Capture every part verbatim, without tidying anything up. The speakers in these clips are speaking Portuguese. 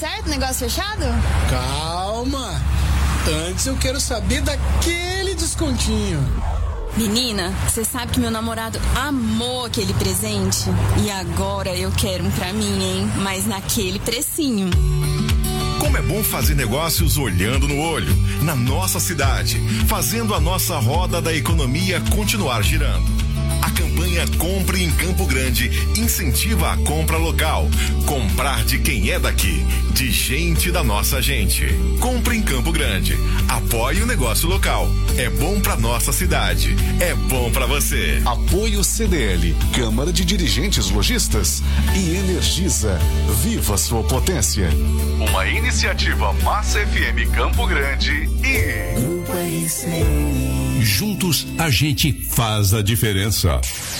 certo? Negócio fechado? Calma! Antes eu quero saber daquele descontinho. Menina, você sabe que meu namorado amou aquele presente? E agora eu quero um pra mim, hein? Mas naquele precinho. Como é bom fazer negócios olhando no olho, na nossa cidade, fazendo a nossa roda da economia continuar girando. A campanha Compre em Campo Grande incentiva a compra local. Comprar de quem é daqui, de gente da nossa gente. Compre em Campo Grande. Apoie o negócio local. É bom pra nossa cidade. É bom pra você. Apoio C D L, Câmara de Dirigentes Lojistas e Energisa. Viva sua potência. Uma iniciativa Massa F M Campo Grande e Grupo R C N. Juntos a gente faz a diferença.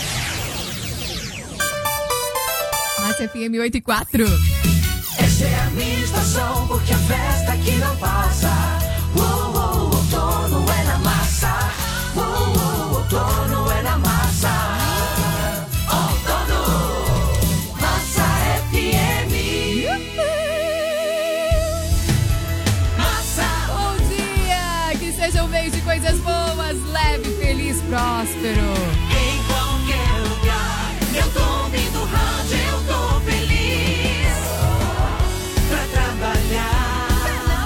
Massa F M oito e quatro. Essa é a minha estação, porque a festa aqui não passa. Uou, uou, outono é na massa. Uou, uou, outono é na massa. Outono, Massa F M. Massa. Bom dia, que seja um mês de coisas boas, leve, feliz, próspero. Em qualquer lugar, eu tô ouvindo rádio, eu tô feliz. Pra trabalhar,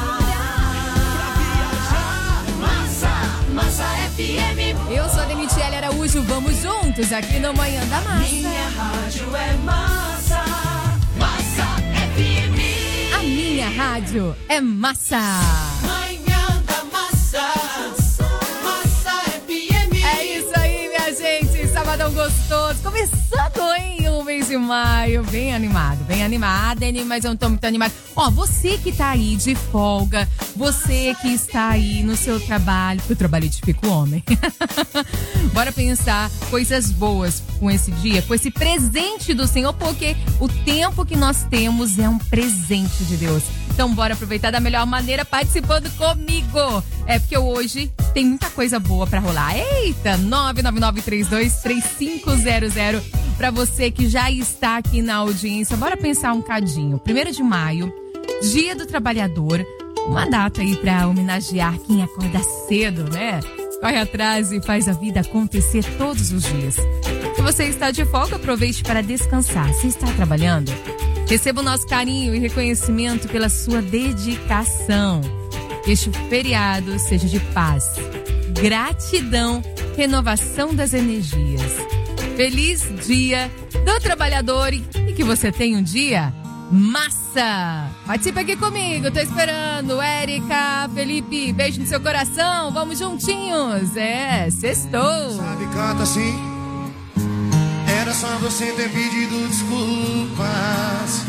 pra viajar, Massa, Massa F M. Eu sou a Denitiele Araújo, vamos juntos aqui no Manhã da Massa. Minha rádio é Massa, Massa F M. A minha rádio é Massa. Manhã da Massa, Massa F M. É isso aí, minha gente, sabadão gostoso, começando, hein, o mês de maio, bem animado, bem animada, mas eu não tô muito animada. Ó, você que tá aí de folga, você que está aí no seu trabalho, porque o trabalho edifica o homem. Bora pensar coisas boas com esse dia, com esse presente do Senhor, porque o tempo que nós temos é um presente de Deus. Então bora aproveitar da melhor maneira participando comigo. É porque hoje tem muita coisa boa pra rolar. Eita, nove nove nove três dois três cinco zero zero pra você que já está aqui na audiência. Bora pensar um cadinho. primeiro de maio, Dia do Trabalhador. Uma data aí pra homenagear quem acorda cedo, né? Corre atrás e faz a vida acontecer todos os dias. Se você está de folga, aproveite para descansar. Se está trabalhando, receba o nosso carinho e reconhecimento pela sua dedicação. Que este feriado seja de paz, gratidão, renovação das energias. Feliz Dia do Trabalhador e que você tenha um dia massa! Participa aqui comigo, tô esperando. Érica, Felipe, beijo no seu coração, vamos juntinhos. É, sextou. Sabe, canta assim. Era só você ter pedido desculpas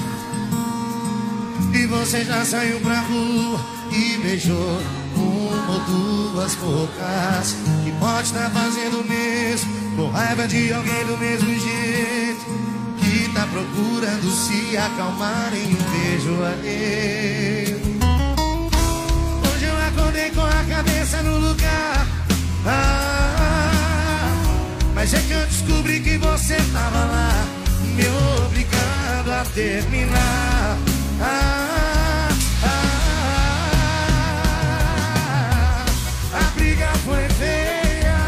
e você já saiu pra rua e beijou uma ou duas bocas. E pode estar fazendo o mesmo, com raiva de alguém do mesmo jeito, que tá procurando se acalmar em um beijo alheio. Hoje eu acordei com a cabeça no lugar, ah, mas é que eu descobri que você tava lá, me obrigando a terminar. Ah, ah, ah, a briga foi feia,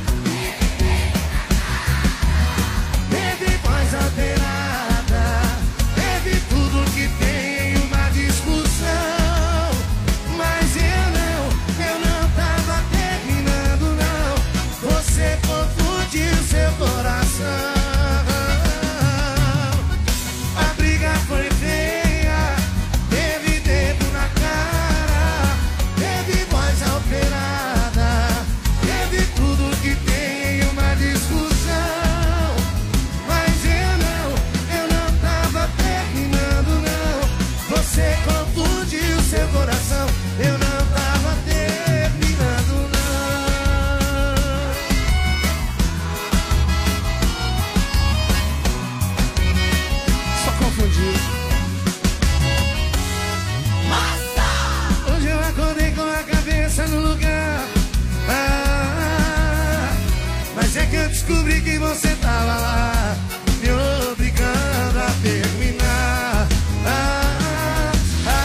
teve voz alterada, teve tudo que tem em uma discussão. Mas eu não, eu não tava terminando não. Você confundiu seu coração. A briga foi feia, teve dedo na cara, teve voz alterada, teve tudo que tem em uma discussão. Mas eu não, eu não tava terminando não. Você confundiu seu coração. Eu não tava terminando não. Só confundiu. Massa! Hoje eu acordei com a cabeça no lugar, ah, mas é que eu descobri que você tava lá, me obrigando a terminar. Ah, ah,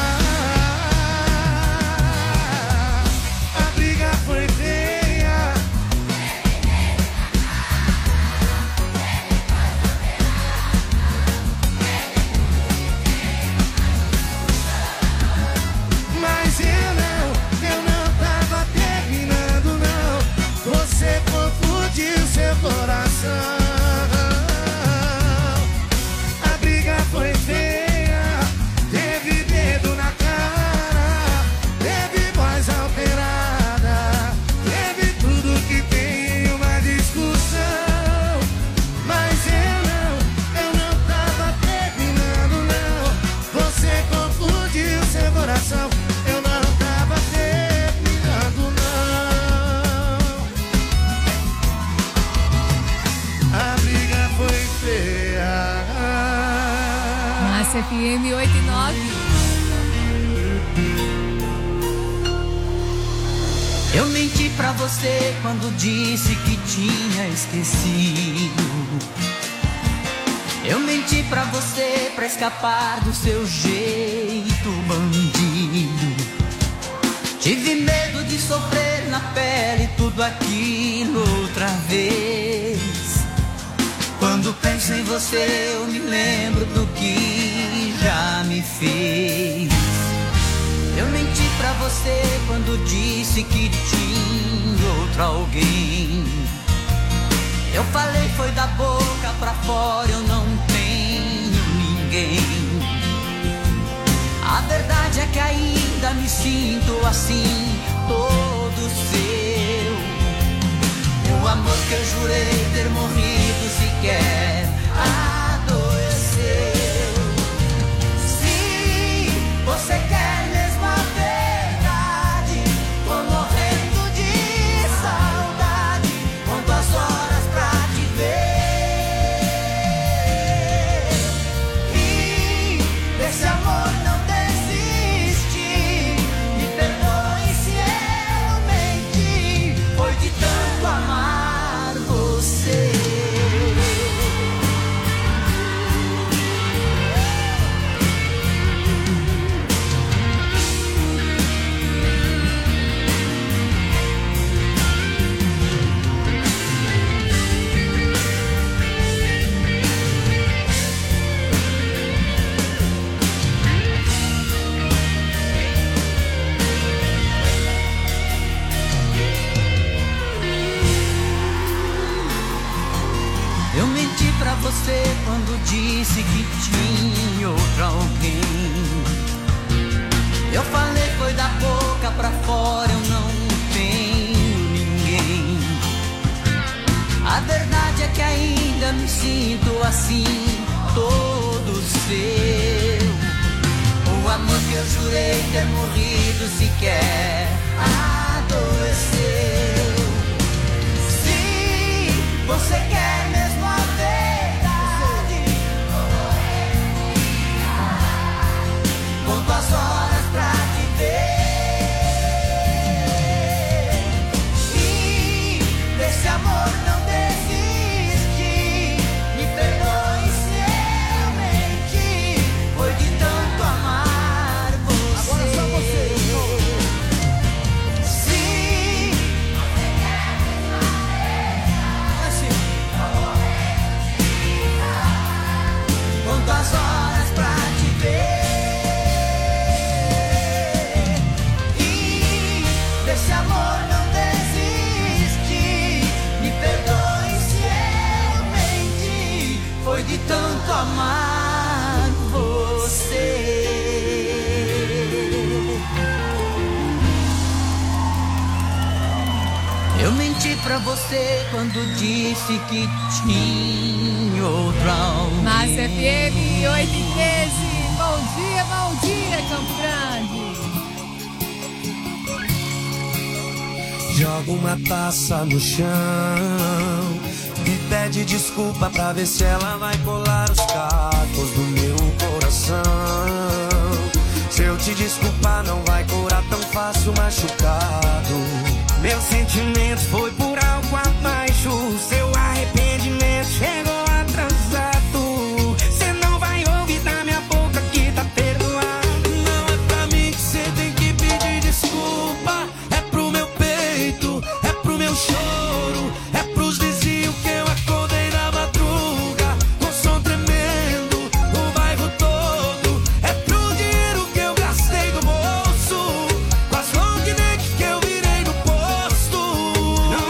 M oito e nove. Eu menti pra você quando disse que tinha esquecido. Eu menti pra você pra escapar do seu jeito bandido. Tive medo de sofrer na pele tudo aquilo outra vez. Quando penso em você eu me lembro do que já me fez. Eu menti pra você quando disse que tinha outro alguém. Eu falei foi da boca pra fora, eu não tenho ninguém. A verdade é que ainda me sinto assim, todo seu. O amor que eu jurei ter morrido sequer adoeceu. Se você quer mesmo a verdade, tô morrendo de saudade, conto as horas pra te ver. E desse amor não desiste, me perdoe se eu menti, foi de tanto amar você. Eu menti pra você quando disse que tinha outro alguém. Eu falei foi da boca pra fora, eu não tenho ninguém. A verdade é que ainda me sinto assim, todo seu. O amor que eu jurei ter morrido sequer adoeceu. Se você quer mesmo a verdade, conto as horas pra te ver. E desse amor não desiste, me perdoe se eu menti, foi de tanto amar você. Agora só você. Se você quer mesmo a verdade, conto as horas pra te ver. E desse amor não desiste, me perdoe se eu menti, foi de tanto amar você. Eu menti pra você quando disse que tinha outro alguém. Massa F M oito e treze. Bom dia, bom dia, Campo Grande. Joga uma taça no chão e pede desculpa pra ver se ela vai colar os cacos do meu coração. Se eu te desculpar não vai curar tão fácil machucado. Meu sentimento foi por algo abaixo, seu arrependimento chegou atrasado. Cê não vai ouvir da minha boca que tá perdoado. Não é pra mim que cê tem que pedir desculpa, é pro meu peito, é pro meu choro, é pros vizinhos que eu acordei na madruga com som tremendo, o bairro todo, é pro dinheiro que eu gastei do bolso, com as long neck que eu virei no posto. Não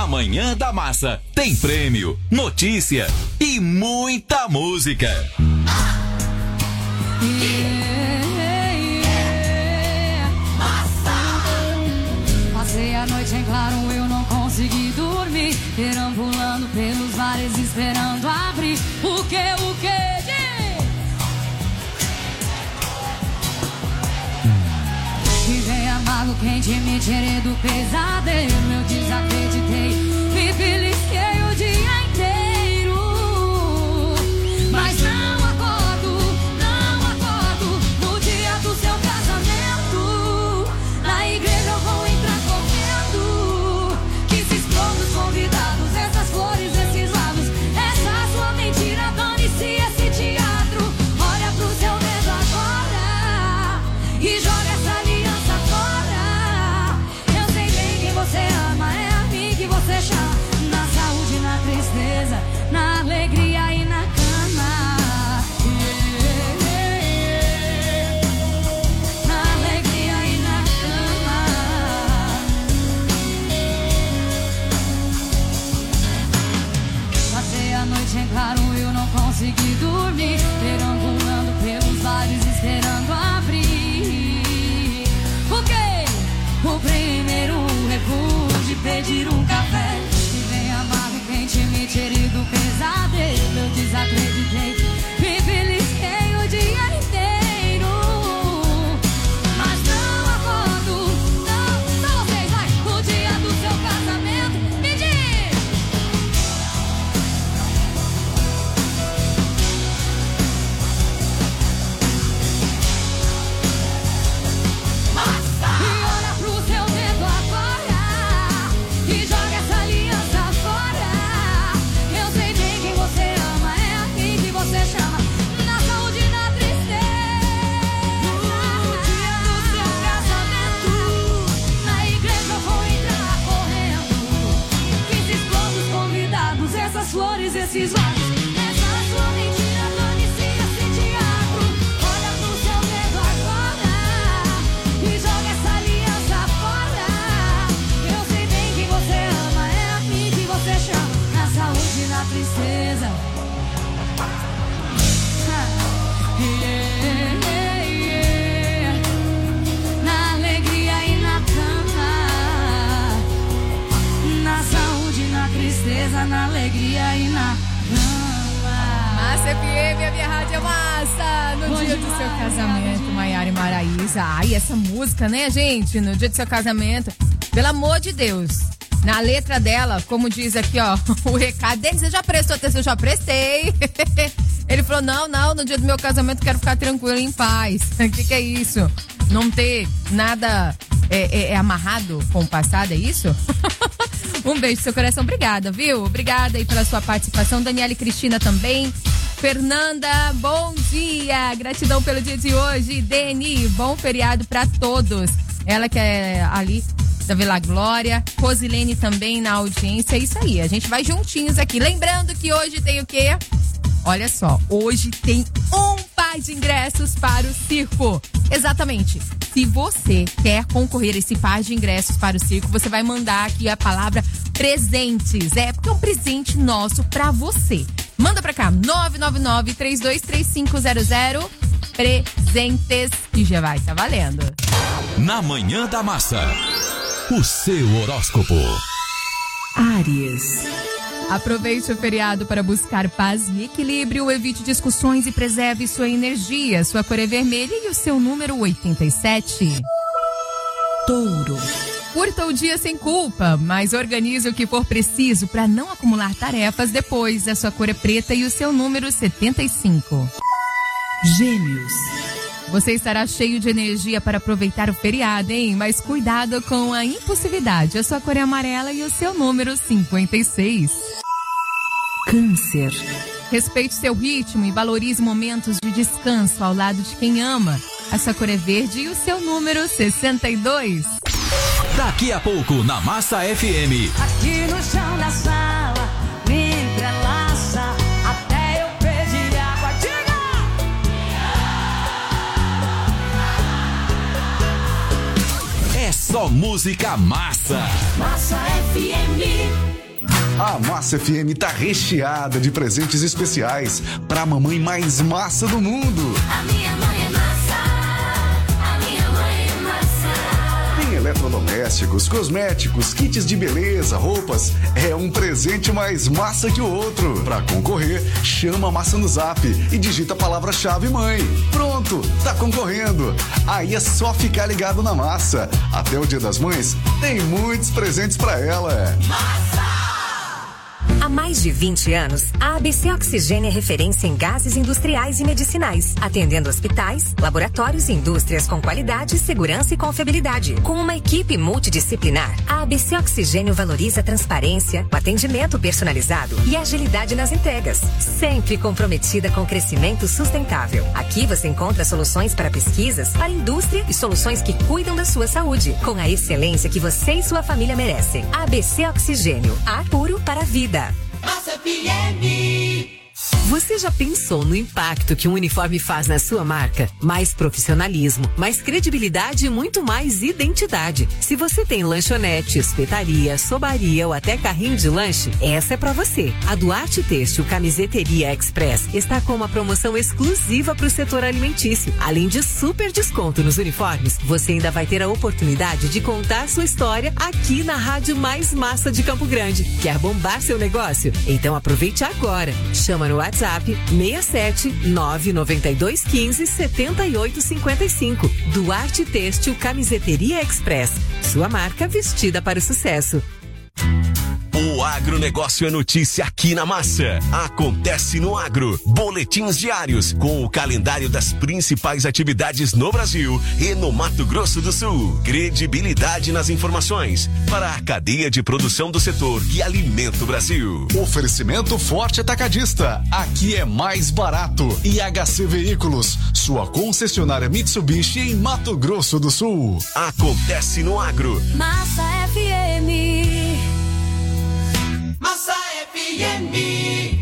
Manhã da Massa tem prêmio, notícia e muita música. Yeah, yeah. Passei a noite em claro, eu não consegui dormir, perambulando pelos bares esperando abrir. O que, o que? Yeah. E vem amargo, quente, me tirei do pesadelo. Eu desacreditei, me belisquei o dia inteiro, mas não acordo, não acordo no dia do seu casamento. Na igreja eu vou entrar correndo, que se exploram os convidados, essas flores, esses lábios, essa sua mentira, dane-se esse teatro. Olha pro seu dedo agora e joga essa aliança fora. Eu sei bem quem você ama, é a mim que você chama. Na saúde, na tristeza, na alegria e na cama. Yeah, yeah, yeah. Na alegria e na cama. Passei a noite em claro, eu não consegui dormir, perambulando pelos bares esperando abrir. O quê? O primeiro recuo de pedir um café. E vem amargo, quente, me tirei do pesadelo. Eu desacreditei, me belisquei o dia inteiro, mas não acordo, não. Só vocês, vai, o dia do seu casamento. Me diz! E olha pro seu dedo agora e joga essa aliança fora. Eu sei bem quem você ama, é a mim que você chama. Na saúde e na tristeza, no dia do seu casamento, na igreja eu vou entrar correndo, que se explodem os convidados, essas flores, esses lábios, essa sua mentira, dane-se esse teatro. Olha pro seu dedo agora e joga essa aliança fora. Eu sei bem quem você ama, é a mim que você chama. Na saúde e na tristeza. Ah, yeah, yeah, yeah. Na alegria e na cama. Na saúde e na tristeza, na alegria e na cama. Massa F M, a minha rádio é massa. No Hoje dia do seu vai, casamento, Maiara e Maraísa. Ai, essa música, né, gente? No dia do seu casamento. Pelo amor de Deus. Na letra dela, como diz aqui, ó, o recado dele, você já prestou atenção? Eu já prestei. Ele falou, não, não, no dia do meu casamento quero ficar tranquilo, em paz. O que que é isso? Não ter nada é, é, é amarrado com o passado, é isso? Um beijo no seu coração, obrigada, viu? Obrigada aí pela sua participação. Daniela e Cristina também. Fernanda, bom dia. Gratidão pelo dia de hoje. Deni, bom feriado pra todos. Ela que é ali da Vila Glória. Rosilene também na audiência. É isso aí, a gente vai juntinhos aqui. Lembrando que hoje tem o quê? Olha só, hoje tem um par de ingressos para o circo. Exatamente. Se você quer concorrer a esse par de ingressos para o circo, você vai mandar aqui a palavra presentes. É, porque é um presente nosso pra você. Manda pra cá, nove nove nove, três dois três cinco zero zero. Presentes, que já vai tá valendo. Na Manhã da Massa, o seu horóscopo. Áries. Aproveite o feriado para buscar paz e equilíbrio, evite discussões e preserve sua energia. Sua cor é vermelha e o seu número oitenta e sete. Touro. Curta o dia sem culpa, mas organize o que for preciso para não acumular tarefas depois. A sua cor é preta e o seu número setenta e cinco. Gêmeos. Você estará cheio de energia para aproveitar o feriado, hein? Mas cuidado com a impulsividade. A sua cor é amarela e o seu número cinquenta e seis. Câncer. Respeite seu ritmo e valorize momentos de descanso ao lado de quem ama. A sua cor é verde e o seu número sessenta e dois. Daqui a pouco na Massa F M. Aqui no chão da sala, me entrelaça até eu pedir água. Diga! É só música massa. Massa F M. A Massa F M tá recheada de presentes especiais pra mamãe mais massa do mundo. A minha mãe é massa, a minha mãe é massa. Tem eletrodomésticos, cosméticos, kits de beleza, roupas. É um presente mais massa que o outro. Pra concorrer, chama a Massa no Zap e digita a palavra-chave mãe. Pronto, tá concorrendo. Aí é só ficar ligado na Massa. Até o Dia das Mães, tem muitos presentes pra ela. Massa! Há mais de vinte anos, a A B C Oxigênio é referência em gases industriais e medicinais, atendendo hospitais, laboratórios e indústrias com qualidade, segurança e confiabilidade. Com uma equipe multidisciplinar, a A B C Oxigênio valoriza a transparência, o atendimento personalizado e a agilidade nas entregas, sempre comprometida com o crescimento sustentável. Aqui você encontra soluções para pesquisas, para a indústria e soluções que cuidam da sua saúde, com a excelência que você e sua família merecem. A B C Oxigênio, ar puro para a vida. Massa F M. Você já pensou no impacto que um uniforme faz na sua marca? Mais profissionalismo, mais credibilidade e muito mais identidade. Se você tem lanchonete, espetaria, sobaria ou até carrinho de lanche, essa é pra você. A Duarte Têxtil Camiseteria Express está com uma promoção exclusiva para o setor alimentício. Além de super desconto nos uniformes, você ainda vai ter a oportunidade de contar sua história aqui na rádio mais massa de Campo Grande. Quer bombar seu negócio? Então aproveite agora. Chama no WhatsApp seis sete nove nove dois um cinco sete oito cinco cinco. Duarte Têxtil Camiseteria Express. Sua marca vestida para o sucesso. O agronegócio é notícia aqui na Massa. Acontece no Agro. Boletins diários com o calendário das principais atividades no Brasil e no Mato Grosso do Sul. Credibilidade nas informações para a cadeia de produção do setor que alimenta o Brasil. Oferecimento Forte Atacadista. Aqui é mais barato. E H C Veículos, sua concessionária Mitsubishi em Mato Grosso do Sul. Acontece no Agro. Massa F M. Massa F M.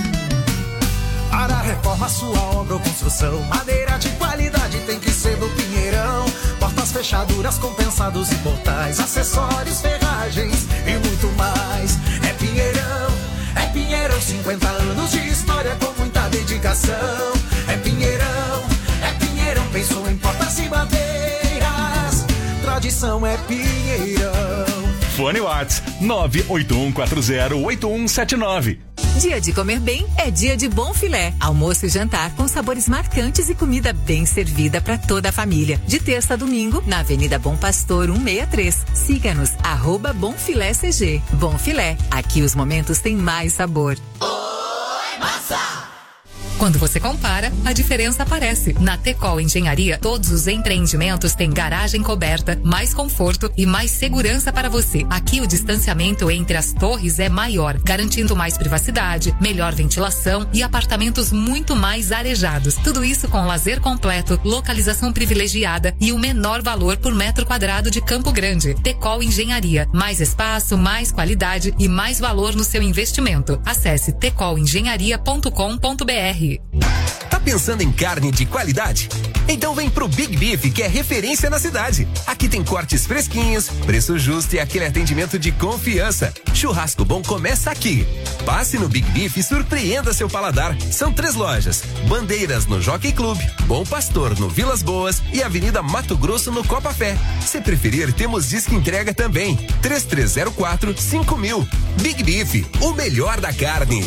Para reforma, sua obra ou construção, madeira de qualidade tem que ser do Pinheirão. Portas, fechaduras, compensados e portais, acessórios, ferragens e muito mais. É Pinheirão, é Pinheirão, cinquenta anos de história com muita dedicação. É Pinheirão, é Pinheirão, pensou em portas e madeiras. Tradição é Pinheirão. Fone Whats nove oito um quatro zero oito um sete nove. Dia de comer bem é dia de Bom Filé. Almoço e jantar com sabores marcantes e comida bem servida para toda a família. De terça a domingo, na Avenida Bom Pastor cento e sessenta e três. Siga-nos, arroba Bom Filé C G. Bom Filé, aqui os momentos têm mais sabor. Oi, massa! Quando você compara, a diferença aparece. Na Tecol Engenharia, todos os empreendimentos têm garagem coberta, mais conforto e mais segurança para você. Aqui o distanciamento entre as torres é maior, garantindo mais privacidade, melhor ventilação e apartamentos muito mais arejados. Tudo isso com lazer completo, localização privilegiada e o menor valor por metro quadrado de Campo Grande. Tecol Engenharia, mais espaço, mais qualidade e mais valor no seu investimento. Acesse tecol engenharia ponto com ponto br. Tá pensando em carne de qualidade? Então vem pro Big Beef, que é referência na cidade. Aqui tem cortes fresquinhos, preço justo e aquele atendimento de confiança. Churrasco bom começa aqui. Passe no Big Beef e surpreenda seu paladar. São três lojas: Bandeiras no Jockey Club, Bom Pastor no Vilas Boas e Avenida Mato Grosso no Copa Fé. Se preferir, temos disco entrega também. três três zero quatro cinco mil. Big Beef, o melhor da carne.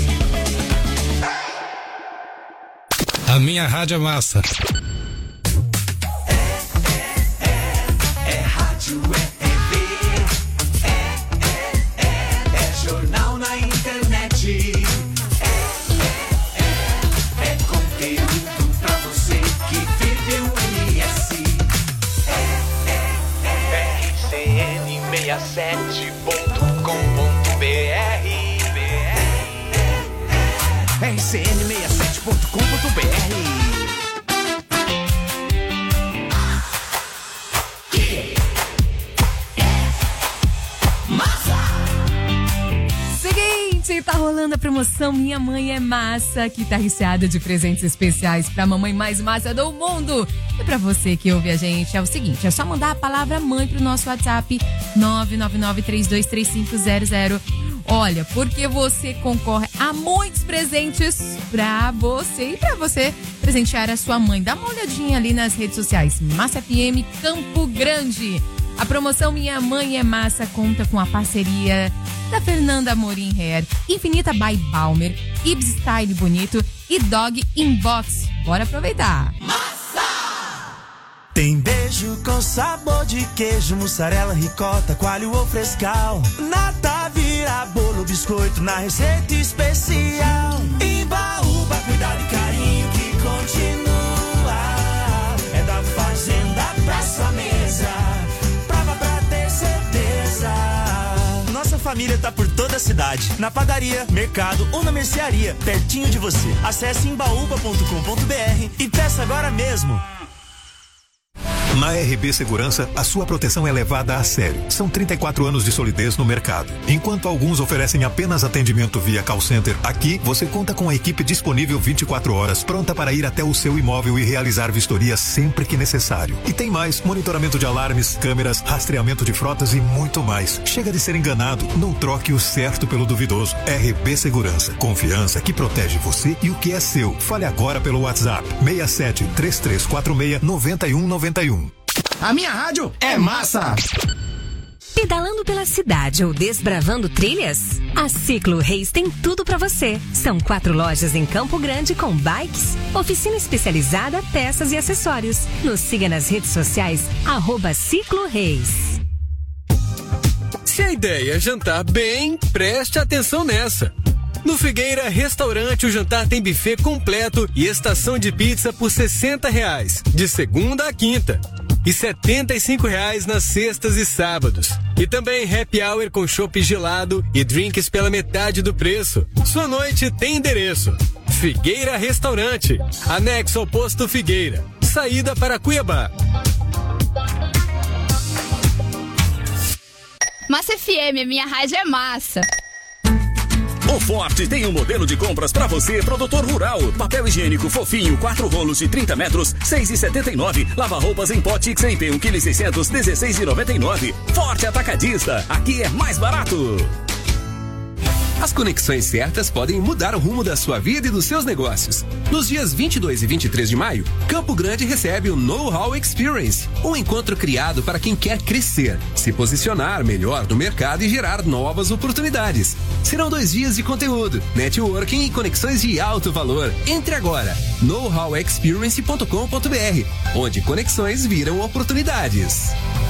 A minha rádio é massa. É, é, é, é rádio, é T V, é, é, é, é jornal na internet. É, é, é, é conteúdo pra você que vive o M S. É, é, é, R C N sessenta e sete ponto com ponto br. R C N sessenta e sete ponto com ponto br. Seguinte, tá rolando a promoção Minha Mãe é Massa, que tá recheada de presentes especiais pra mamãe mais massa do mundo. E pra você que ouve a gente, é o seguinte, é só mandar a palavra mãe pro nosso WhatsApp nove nove nove três dois três cinco zero zero. Olha, porque você concorre a muitos presentes pra você e pra você presentear a sua mãe. Dá uma olhadinha ali nas redes sociais. Massa F M Campo Grande. A promoção Minha Mãe é Massa conta com a parceria da Fernanda Amorim Hair, Infinita by Balmer, Ibs Style Bonito e Dog Inbox. Bora aproveitar. Tem beijo com sabor de queijo, mussarela, ricota, coalho ou frescal. Nata vira bolo, biscoito na receita especial. Imbaúba, cuidado e carinho que continua. É da fazenda pra sua mesa, prova pra ter certeza. Nossa família tá por toda a cidade, na padaria, mercado ou na mercearia, pertinho de você. Acesse imbaúba ponto com ponto b r e peça agora mesmo. Na R B Segurança, a sua proteção é levada a sério. São trinta e quatro anos de solidez no mercado. Enquanto alguns oferecem apenas atendimento via call center, aqui você conta com a equipe disponível vinte e quatro horas, pronta para ir até o seu imóvel e realizar vistoria sempre que necessário. E tem mais: monitoramento de alarmes, câmeras, rastreamento de frotas e muito mais. Chega de ser enganado, não troque o certo pelo duvidoso. R B Segurança, confiança que protege você e o que é seu. Fale agora pelo WhatsApp seis sete três três quatro seis nove um nove um. A minha rádio é massa! Pedalando pela cidade ou desbravando trilhas? A Ciclo Reis tem tudo pra você. São quatro lojas em Campo Grande com bikes, oficina especializada, peças e acessórios. Nos siga nas redes sociais, arroba Ciclo Reis. Se a ideia é jantar bem, preste atenção nessa. No Figueira Restaurante, o jantar tem buffet completo e estação de pizza por sessenta reais, de segunda a quinta. E setenta e cinco reais nas sextas e sábados. E também happy hour com chopp gelado e drinks pela metade do preço. Sua noite tem endereço: Figueira Restaurante, anexo ao posto Figueira, saída para Cuiabá. Massa F M, a minha rádio é massa. O Forte tem um modelo de compras pra você, produtor rural. Papel higiênico fofinho, quatro rolos de trinta metros, seis e setenta e nove. Lava roupas em pote X M P, um quilo e seiscentos, dezesseis e noventa e nove. Forte Atacadista, aqui é mais barato. As conexões certas podem mudar o rumo da sua vida e dos seus negócios. Nos dias vinte e dois e vinte e três de maio, Campo Grande recebe o Know-How Experience, um encontro criado para quem quer crescer, se posicionar melhor no mercado e gerar novas oportunidades. Serão dois dias de conteúdo, networking e conexões de alto valor. Entre agora, know how experience ponto com ponto b r, onde conexões viram oportunidades.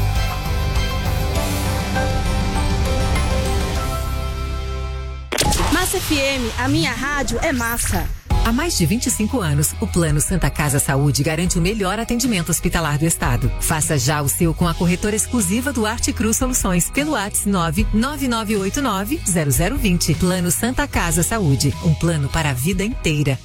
Massa F M, a minha rádio é massa. Há mais de vinte e cinco anos, o Plano Santa Casa Saúde garante o melhor atendimento hospitalar do estado. Faça já o seu com a corretora exclusiva do Arte Cruz Soluções pelo WhatsApp nove nove nove oito nove zero zero dois zero. Plano Santa Casa Saúde, um plano para a vida inteira.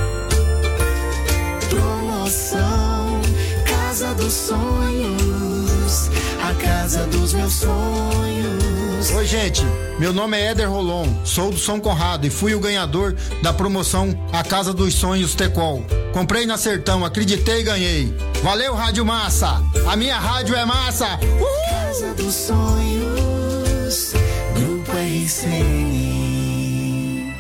Promoção Casa dos Sonhos, a casa dos meus sonhos. Oi, gente, meu nome é Éder Rolon, sou do São Conrado e fui o ganhador da promoção A Casa dos Sonhos Tecol. Comprei na Sertão, acreditei e ganhei. Valeu, Rádio Massa! A minha rádio é massa! Uhul! Casa dos Sonhos, Grupo R C N.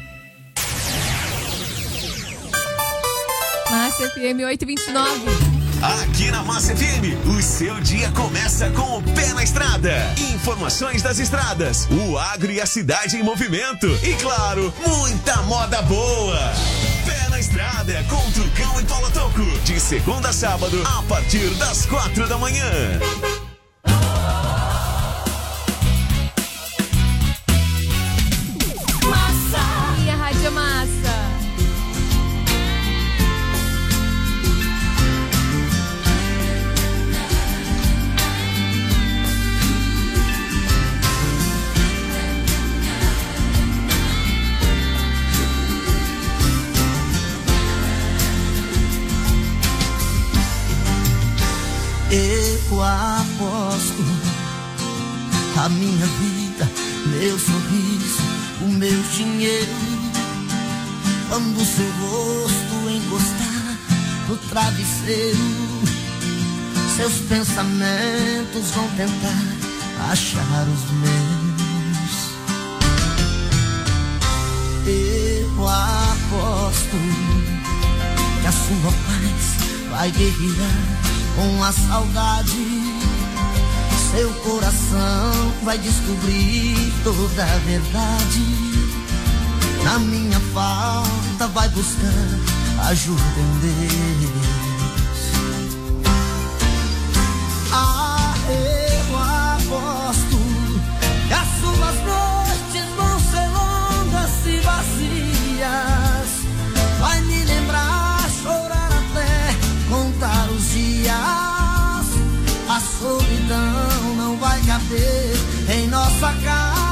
Massa F M oito e vinte e nove. Aqui na Massa F M, o seu dia começa com o pé na estrada. Informações das estradas, o agro e a cidade em movimento. E claro, muita moda boa. Pé na estrada com Trucão e Paulo Toco. De segunda a sábado, a partir das quatro da manhã. Massa! Minha rádio é massa. Eu aposto a minha vida, meu sorriso, o meu dinheiro, quando seu rosto encostar no travesseiro, seus pensamentos vão tentar achar os meus. aposto que a sua paz vai guerrear com a saudade. Seu coração vai descobrir toda a verdade. Na minha falta vai buscar ajuda em Deus. Ah, eu aposto que as suas noites vão ser longas e vazias. Vai me lembrar, chorar até contar os dias. A solidão não vai caber em nossa casa.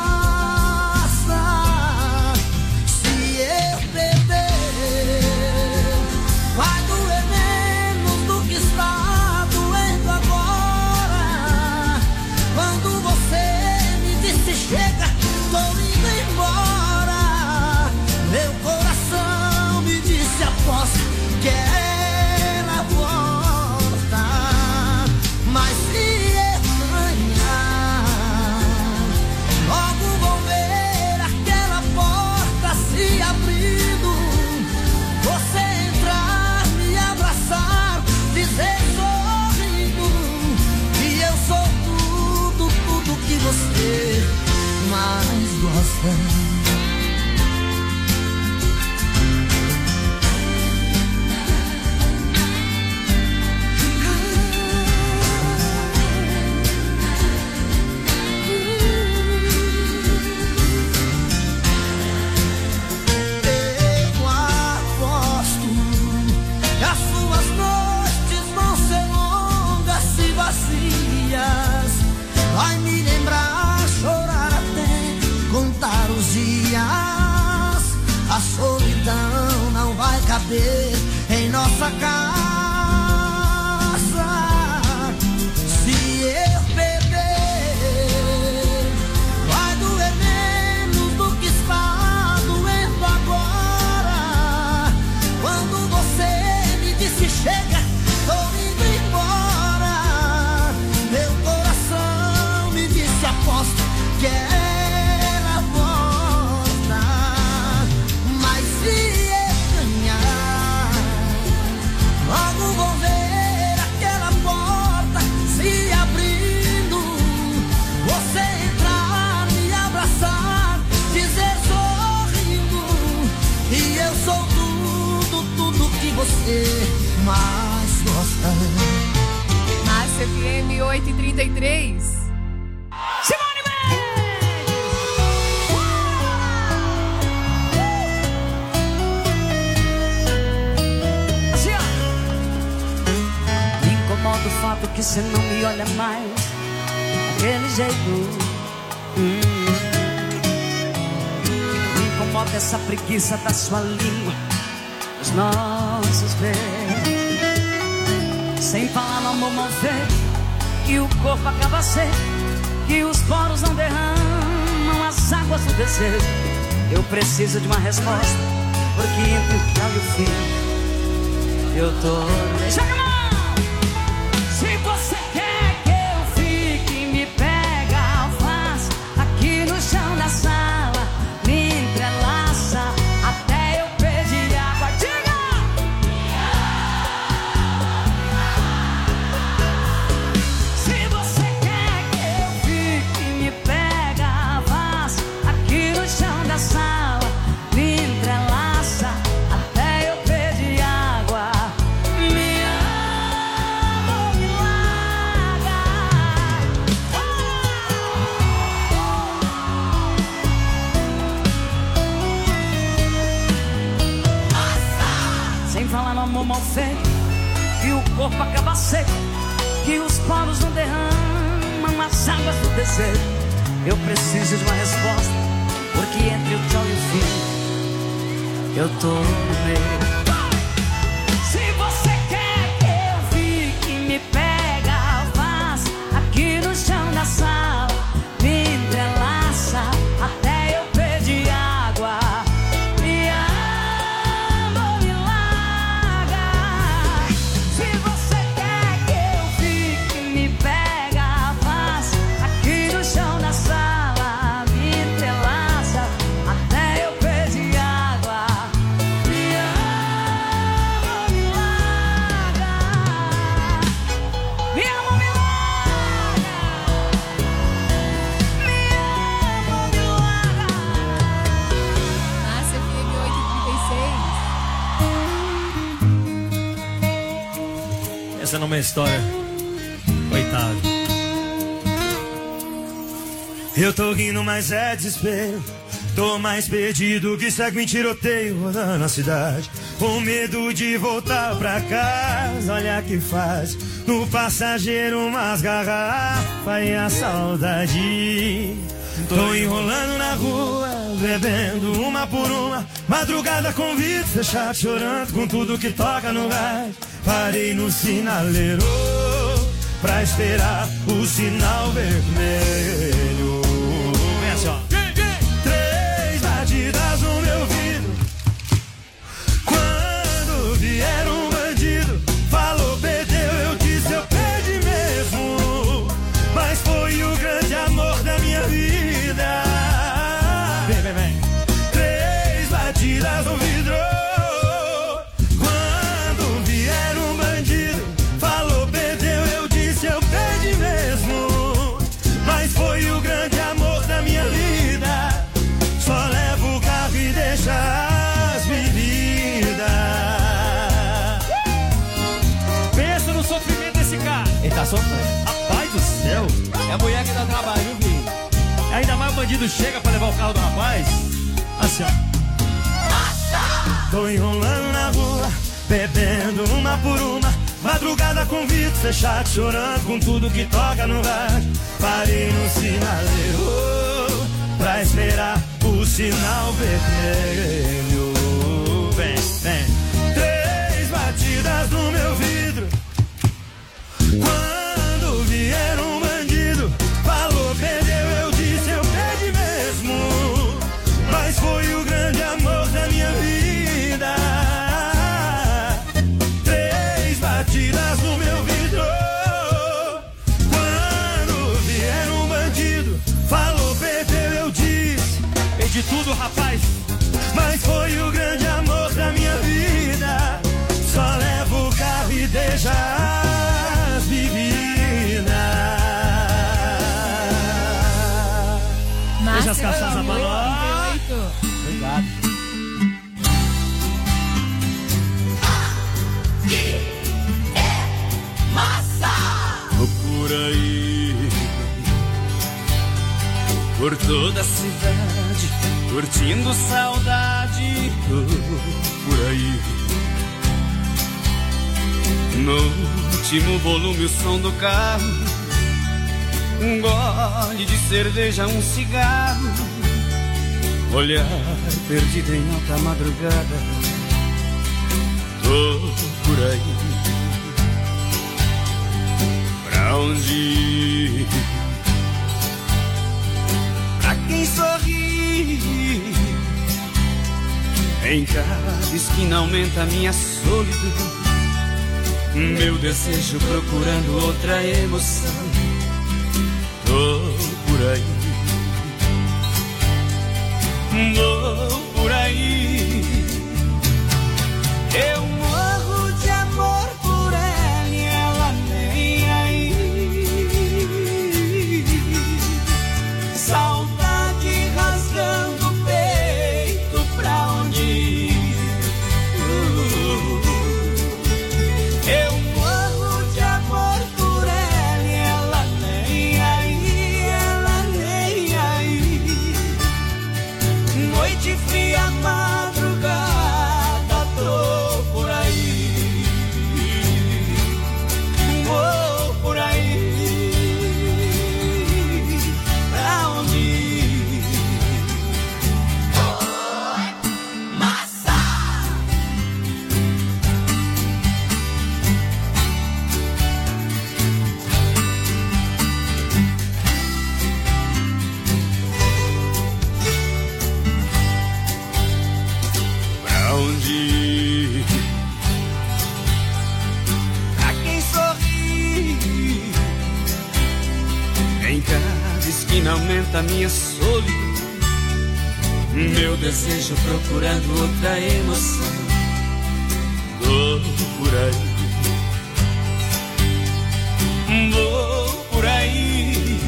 Se eu perder, vai doer menos do que está doendo agora. Quando você me disse chega, tô indo embora. Meu coração me disse aposto que ela volta. Mas se eu ganhar, logo vou ver aquela porta se abrindo. Você entrar, me abraçar, dizer sorrindo que eu sou tudo, tudo que você mais gosta. Vai me lembrar, chorar até contar os dias. A solidão não vai caber em nossa casa. Se eu perder, vai doer menos do que está doendo agora. Quando você me disse chega, tô indo embora. Meu coração me disse aposto que ela volta. Mas se eu ganhar, logo vou ver aquela porta se abrindo. Você entrar, me abraçar, dizer sorrindo que eu sou tudo, tudo que você mais gosta. Massa F M oito e trinta e três. Simone Mendes! Assim, ó. Me incomoda o fato que você não me olha mais daquele jeito. Hum. Me incomoda essa preguiça da sua língua, os nossos beijos. Sem falar no amor mal feito, que o corpo acaba seco, que os poros não derramam as águas do desejo. Eu preciso de uma resposta, porque entre o tal e o fim eu tô... Joga a mão! Se você quer que eu fique, me pega, faz aqui no chão da sala, me entrelaça até eu pedir água. Diga! Se você quer que eu fique, me pega, faz aqui no chão da sala, me entrelaça até eu pedir água. Me ama, me larga. Sem falar no amor mal feito, que o corpo acaba seco, que os poros não derramam as águas do desejo. Eu preciso de uma resposta, porque entre o tchau e o fim eu tô no meio. Se você quer que eu fique, me pega, faz aqui no chão da sala, me entrelaça até eu pedir água. Me ama, me larga. Se você quer que eu fique, me pega, faz aqui no chão da sala, me entrelaça até eu pedir água. Essa não é uma história. Coitado. Eu tô rindo, mas é desespero. Tô mais perdido que segue em tiroteio rodando a cidade. Com medo de voltar pra casa, olha que faz. No passageiro umas garrafas e a saudade. Tô enrolando na rua, bebendo uma por uma. Madrugada com vidro fechado, chorando com tudo que toca no rádio. Parei no sinaleiro pra esperar o sinal vermelho. Vem assim, ó. Três batidas no meu vidro. Quando vier um bandido, falou, perdeu, eu disse, eu perdi mesmo. Mas foi o grande amor da minha vida. Vem, vem, vem. Três batidas no vidro. Quando vier um bandido, falou, perdeu, eu disse, eu perdi mesmo. Mas foi o grande amor da minha vida. Só levo o carro e deixa as bebidas. Pensa no sofrimento desse cara. Ele tá sofrendo. Rapaz do céu. É a mulher que dá trabalho, viu, filho? Ainda mais o bandido chega pra levar o carro do rapaz. Assim, ó. Tô enrolando na rua, bebendo uma por uma. Madrugada com vidro fechado, chorando com tudo que toca no rádio. Parei no sinaleiro pra esperar o sinal vermelho. Vem, vem. Três batidas no meu vidro. Quando vier um bandido, falou, perdeu, eu disse, eu perdi mesmo. Mas foi o grande amor da minha vida. Três batidas no meu vidro. Quando vier um bandido, falou, perdeu, eu disse, perdi tudo, rapaz. mas foi o grande amor da minha vida. Só levo o carro e deixa as bebidas. Deixa as cachaças pra nós. Obrigado. Tô por aí, por toda a cidade, curtindo saudade. Tô por aí, no último volume o som do carro, um gole de cerveja, um cigarro, olhar perdido em alta madrugada. Tô por aí, pra onde ir? Pra quem sorri, em cada esquina aumenta a minha solidão, meu desejo procurando outra emoção. Tô por aí, vou por aí, eu morro de amor por ela e ela nem aí. Saudade rasgando o peito, pra onde ir? Eu morro de amor por ela e ela nem aí, ela nem aí. Noite fria, madrugada, tô por aí, vou por aí, pra onde ir? Oi, massa! Pra onde ir? Pra quem sorri, em cada esquina aumenta a minha solidão, meu desejo procurando outra emoção. Tô por aí, vou por aí,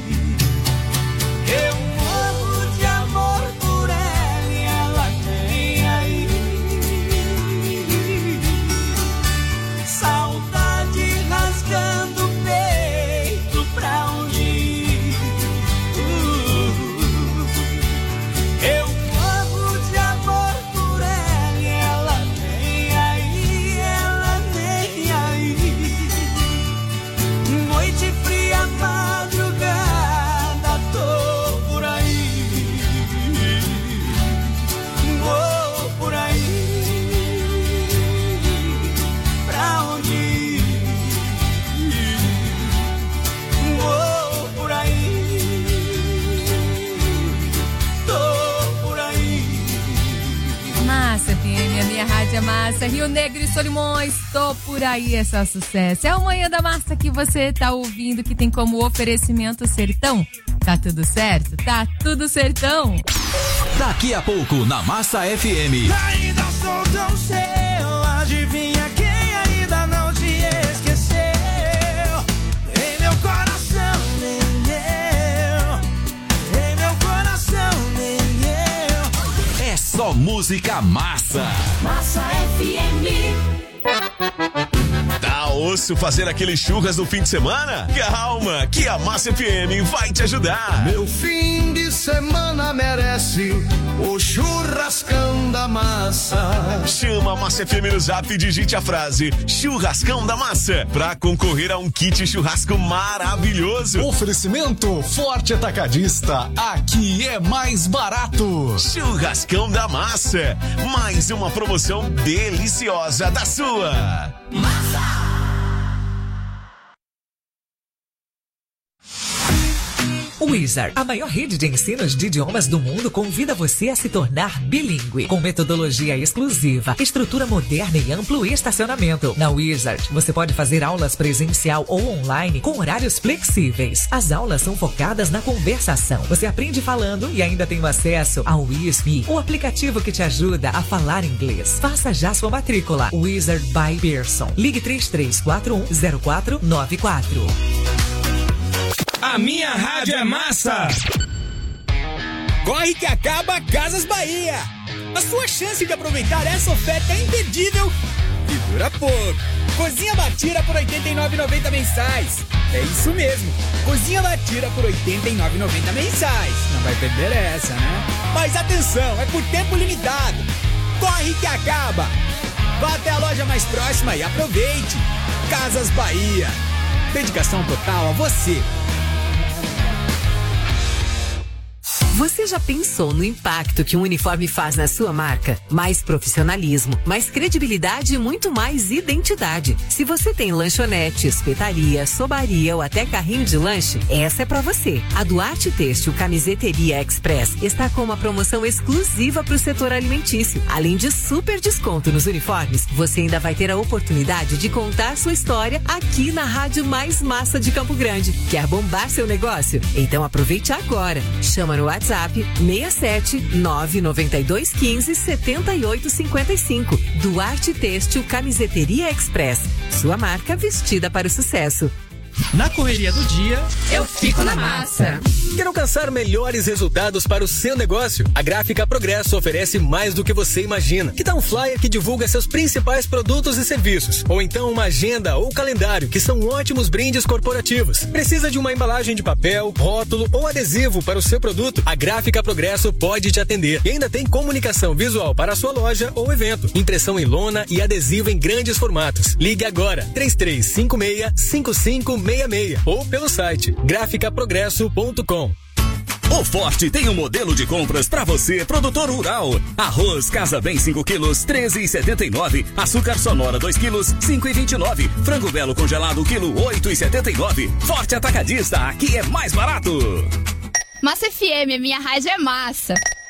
eu morro de amor por ela e ela nem aí. Saudade Massa, Rio Negro e Solimões, tô por aí, é só sucesso. É o Manhã da Massa que você tá ouvindo, que tem como oferecimento Sertão. Tá tudo certo? Tá tudo certão. Daqui a pouco, na Massa F M. Ainda sou tão seu, adivinha quem ainda não te esqueceu? Em meu coração, nem eu. Em meu coração, nem eu. É só música massa. Massa F M. Tá osso fazer aquele churras no fim de semana? Calma, que a Massa F M vai te ajudar. Meu fim de semana merece o churrascão da massa. Chama a Massa F M no zap e digite a frase churrascão da massa pra concorrer a um kit churrasco maravilhoso. Oferecimento Forte Atacadista, aqui é mais barato. Churrascão da Massa, mais uma promoção deliciosa da sua Massa. Wizard, a maior rede de ensinos de idiomas do mundo, convida você a se tornar bilíngue, com metodologia exclusiva, estrutura moderna e amplo estacionamento. Na Wizard, você pode fazer aulas presencial ou online com horários flexíveis. As aulas são focadas na conversação. Você aprende falando e ainda tem acesso ao Whisme, o aplicativo que te ajuda a falar inglês. Faça já sua matrícula. Wizard by Pearson. Ligue três três quatro um zero quatro nove quatro. A minha rádio é massa. Corre que acaba Casas Bahia. A sua chance de aproveitar essa oferta é imperdível e dura pouco. Cozinha Batira por oitenta e nove reais e noventa centavos mensais. É isso mesmo. Cozinha Batira por oitenta e nove reais e noventa centavos mensais. Não vai perder essa, né? Mas atenção, é por tempo limitado. Corre que acaba. Vá até a loja mais próxima e aproveite. Casas Bahia. Dedicação total a você. Você já pensou no impacto que um uniforme faz na sua marca? Mais profissionalismo, mais credibilidade e muito mais identidade. Se você tem lanchonete, espetaria, sobaria ou até carrinho de lanche, essa é pra você. A Duarte Têxtil Camiseteria Express está com uma promoção exclusiva para o setor alimentício. Além de super desconto nos uniformes, você ainda vai ter a oportunidade de contar sua história aqui na Rádio Mais Massa de Campo Grande. Quer bombar seu negócio? Então aproveite agora. Chama no WhatsApp seis sete nove nove dois um cinco sete oito cinco cinco. Duarte Têxtil Camiseteria Express. Sua marca vestida para o sucesso. Na correria do dia, eu fico na massa. Quer alcançar melhores resultados para o seu negócio? A Gráfica Progresso oferece mais do que você imagina. Que tal um flyer que divulga seus principais produtos e serviços? Ou então uma agenda ou calendário, que são ótimos brindes corporativos. Precisa de uma embalagem de papel, rótulo ou adesivo para o seu produto? A Gráfica Progresso pode te atender. E ainda tem comunicação visual para a sua loja ou evento. Impressão em lona e adesivo em grandes formatos. Ligue agora, três três cinco seis cinco cinco seis seis ou pelo site gráfica progresso ponto com. O Forte tem um modelo de compras para você, produtor rural. Arroz Casa Bem cinco quilos, treze reais e setenta e nove centavos. Açúcar Sonora dois quilos, cinco reais e vinte e nove centavos. Frango Belo congelado, quilo, oito reais e setenta e nove centavos. Forte Atacadista, aqui é mais barato. Massa F M, minha rádio é massa.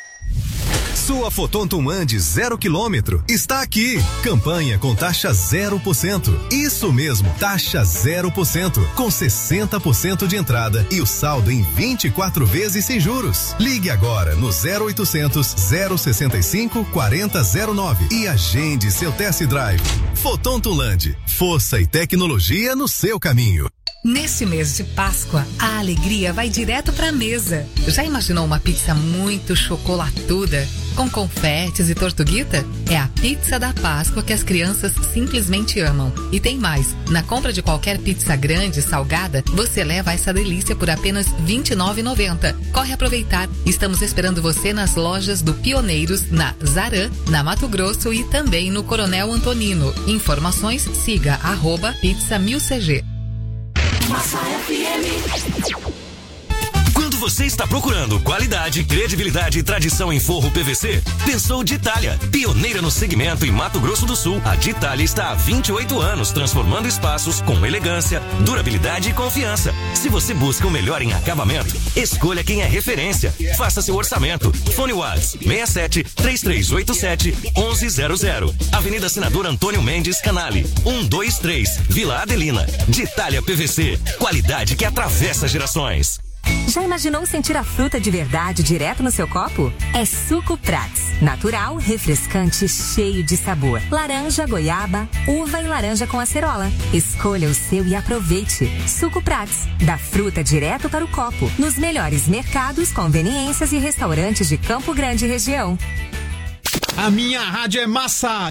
Sua Foton Tumande zero quilômetro está aqui. Campanha com taxa zero por cento. Isso mesmo, taxa zero por cento, com sessenta por cento de entrada e o saldo em vinte e quatro vezes sem juros. Ligue agora no zero oitocentos, zero sessenta e cinco, quarenta zero nove e agende seu test drive. Foton Tumande, força e tecnologia no seu caminho. Neste mês de Páscoa, a alegria vai direto pra mesa. Já imaginou uma pizza muito chocolatuda, com confetes e tortuguita? É a pizza da Páscoa que as crianças simplesmente amam. E tem mais, na compra de qualquer pizza grande, salgada, você leva essa delícia por apenas vinte e nove reais e noventa centavos. Corre aproveitar, estamos esperando você nas lojas do Pioneiros, na Zarã, na Mato Grosso e também no Coronel Antonino. Informações, siga arroba pizza mil C G. Massa F M. você está procurando qualidade, credibilidade e tradição em forro P V C, pensou Ditália. Pioneira no segmento em Mato Grosso do Sul, a Ditália está há vinte e oito anos transformando espaços com elegância, durabilidade e confiança. Se você busca o melhor em acabamento, escolha quem é referência. Faça seu orçamento. Fone WhatsApp seis sete três três oito sete um um zero zero. Avenida Senador Antônio Mendes Canale, um dois três, Vila Adelina. Ditália P V C, qualidade que atravessa gerações. Já imaginou sentir a fruta de verdade direto no seu copo? É Suco Prats. Natural, refrescante, cheio de sabor. Laranja, goiaba, uva e laranja com acerola. Escolha o seu e aproveite. Suco Prats. Da fruta direto para o copo. Nos melhores mercados, conveniências e restaurantes de Campo Grande e região. A minha rádio é massa.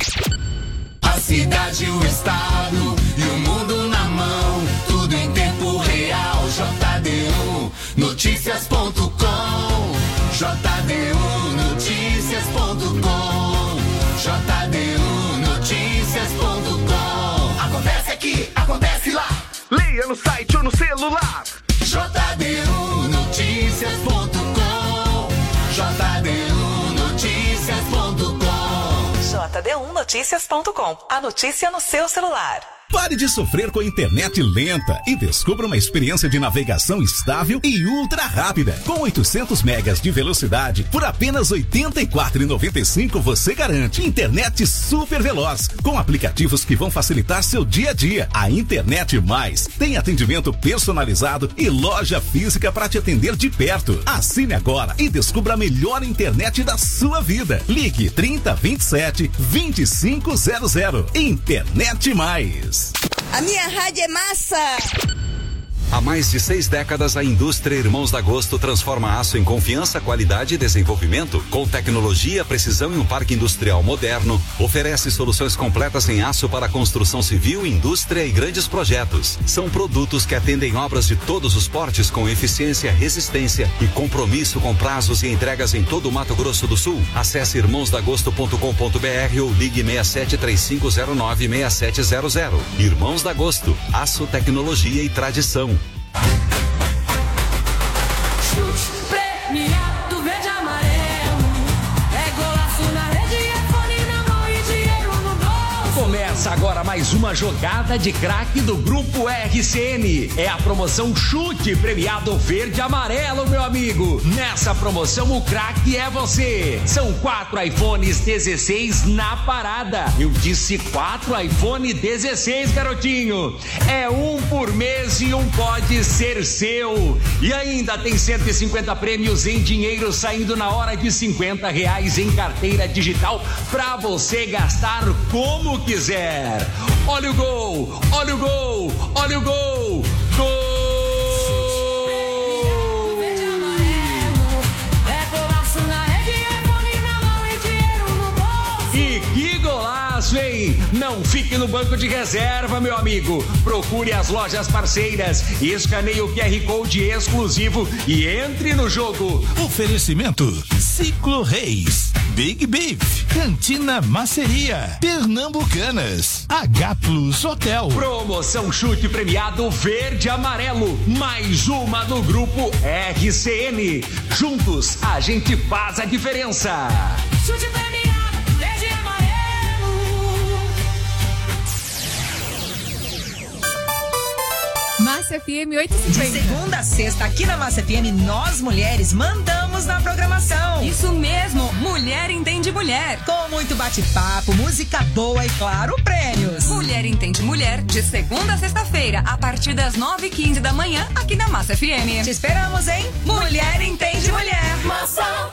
A cidade, o estado e o mundo na mão. Tudo em tempo real. J D U Notícias ponto com. J D U Notícias ponto com. J D U Notícias ponto com. Acontece aqui, acontece lá. Leia no site ou no celular. J D U Notícias ponto com. J D U Notícias ponto com. J D U Notícias ponto com. A notícia no seu celular. Pare de sofrer com a internet lenta e descubra uma experiência de navegação estável e ultra rápida. Com oitocentos megas de velocidade, por apenas oitenta e quatro reais e noventa e cinco centavos você garante internet super veloz, com aplicativos que vão facilitar seu dia a dia. A Internet Mais tem atendimento personalizado e loja física para te atender de perto. Assine agora e descubra a melhor internet da sua vida. Ligue trinta, vinte e sete, vinte e cinco zero zero. Internet Mais. A minha rádio é massa! Há mais de seis décadas, a indústria Irmãos da Agosto transforma aço em confiança, qualidade e desenvolvimento. Com tecnologia, precisão e um parque industrial moderno, oferece soluções completas em aço para construção civil, indústria e grandes projetos. São produtos que atendem obras de todos os portes com eficiência, resistência e compromisso com prazos e entregas em todo o Mato Grosso do Sul. Acesse irmãos da agosto ponto com ponto b r ou ligue seis sete três cinco zero nove seis sete zero zero. Irmãos da Agosto, aço, tecnologia e tradição. Premiado verde amarelo. É golaço na rede, é fone na mão e dinheiro no bolso. Começa agora mais uma jogada de craque do Grupo R C N. É a promoção Chute Premiado Verde Amarelo, meu amigo. Nessa promoção o craque é você. São quatro iPhones dezesseis na parada. Eu disse quatro iPhone dezesseis, garotinho. É um por mês e um pode ser seu. E ainda tem cento e cinquenta prêmios em dinheiro saindo na hora de cinquenta reais em carteira digital pra você gastar como quiser. Olha o gol, olha o gol, olha o gol, gol! E que golaço, hein? Não fique no banco de reserva, meu amigo. Procure as lojas parceiras, escaneie o Q R Code exclusivo e entre no jogo. Oferecimento Ciclo Reis, Big Beef, Cantina Maceria, Pernambucanas, H Plus Hotel. Promoção Chute Premiado Verde Amarelo, mais uma do Grupo R C N. Juntos a gente faz a diferença. Chute premiado. Massa F M oito e cinquenta. De segunda a sexta, aqui na Massa F M, nós mulheres mandamos na programação. Isso mesmo, Mulher Entende Mulher. Com muito bate-papo, música boa e, claro, prêmios. Mulher Entende Mulher, de segunda a sexta-feira, a partir das nove e quinze da manhã, aqui na Massa F M. Te esperamos, hein? Mulher Entende Mulher. Massa.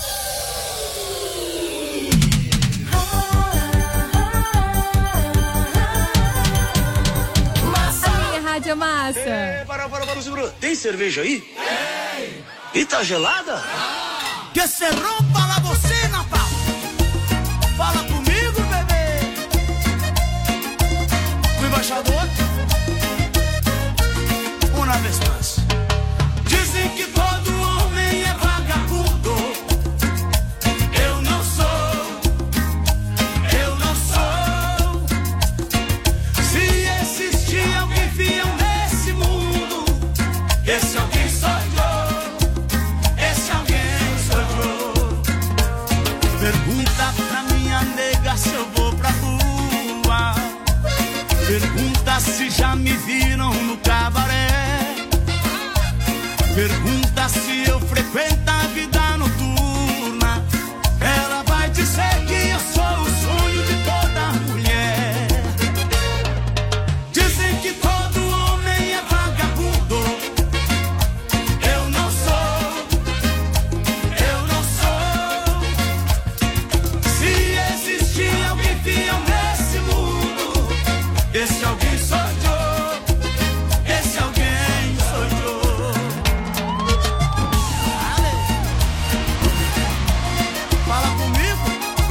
Rádio Massa. É, para, para, para, segura. Tem cerveja aí? Tem. E tá gelada? Ah. Que se rompa la bocina, pá. Fala comigo, bebê. O embaixador. Uma vez mais. Dizem que todo homem é vagabundo. Eu não sou. Eu não sou. Se existir alguém fiel nesse mundo, esse alguém sou eu. se já me viram no cabaré. Pergunta se eu frequento a vida noturna. Ela vai dizer que eu sou o sonho de toda mulher. Dizem que todo homem é vagabundo. Eu não sou, eu não sou. Se existir alguém fiel nesse mundo, esse alguém sou eu. Esse alguém sou eu. Fala comigo.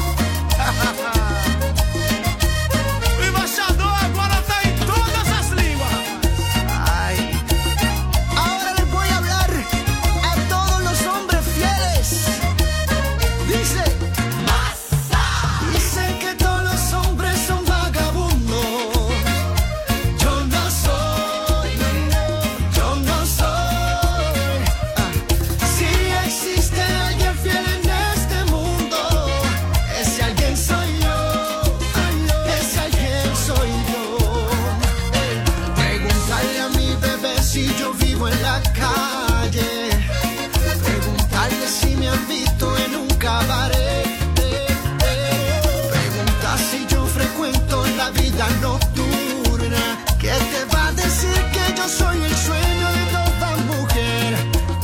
O embaixador agora tá em todas as línguas. Ay. Ahora les voy a hablar a todos los hombres fieles. Dice, masa. Dicen que todos los hombres son vagabundos. Yo no soy, yo no soy. Ah. Si existe alguien fiel en este mundo, ese alguien soy yo. Ese alguien soy yo. Preguntarle a mi bebé si yo vivo en la calle. Preguntarle si me han visto en un cabaret. Preguntar si yo frecuento la vida nocturna. ¿Qué te va a decir que yo soy el sueño de toda mujer?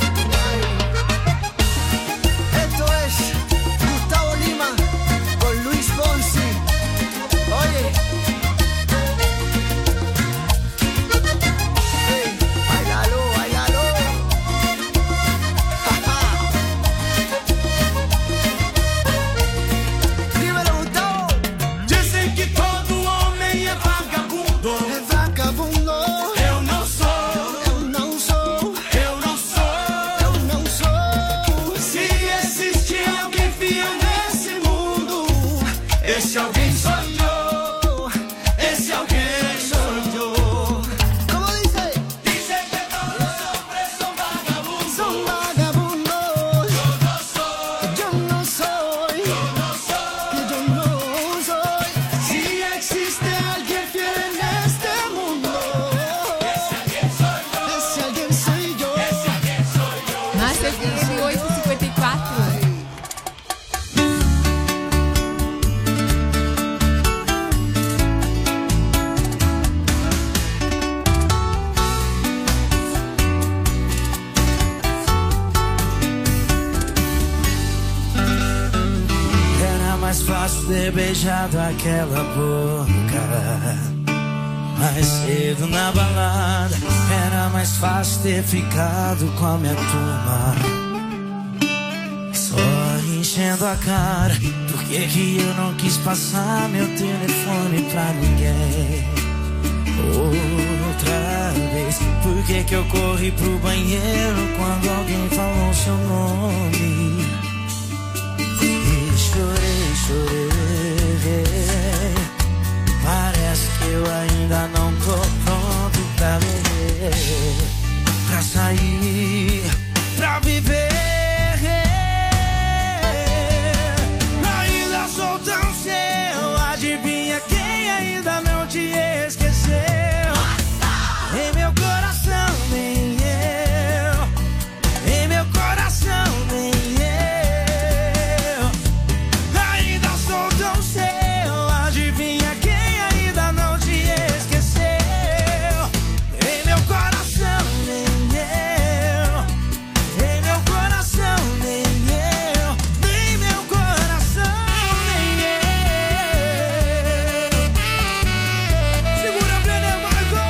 Esto es Gustavo Lima con Luis Fonsi. Oye. Hey, bailalo, bailalo. Dímelo, Gustavo. Dizem que todo homem é vagabundo. Es vagabundo. Eu não sou, Eu não sou, eu não sou. eu não sou. Se existe alguém fiel nesse mundo, esse alguém sou eu. Esse alguém sou eu. ¿Cómo dice? Dizem que todos os hombres são vagabundos. Son vagabundos. Eu não sou, Yo no soy, eu não sou. que yo no soy. Si existe alguien fiel en este mundo, Esse alguém sou eu. ese alguien soy yo. Esse alguém sou eu. Massa F M oito e cinquenta e quatro. Era mais fácil ter beijado aquela boca mais cedo na balada. Era mais fácil ter ficado com a minha turma só enchendo a cara. Por que que eu não quis passar meu telefone pra ninguém outra vez? Por que que eu corri pro banheiro quando alguém falou seu nome? E chorei, chorei. Parece que eu ainda não tô pronto pra beber, pra sair, pra viver. Ainda sou tão seu. Adivinha quem ainda não te esqueceu? Em meu coração nem eu. Em meu coração nem eu. Ainda sou tão seu. Adivinha quem ainda não te esqueceu? Em meu coração nem eu. Em meu coração nem eu. Em meu coração nem eu. Segura a pena, Marco.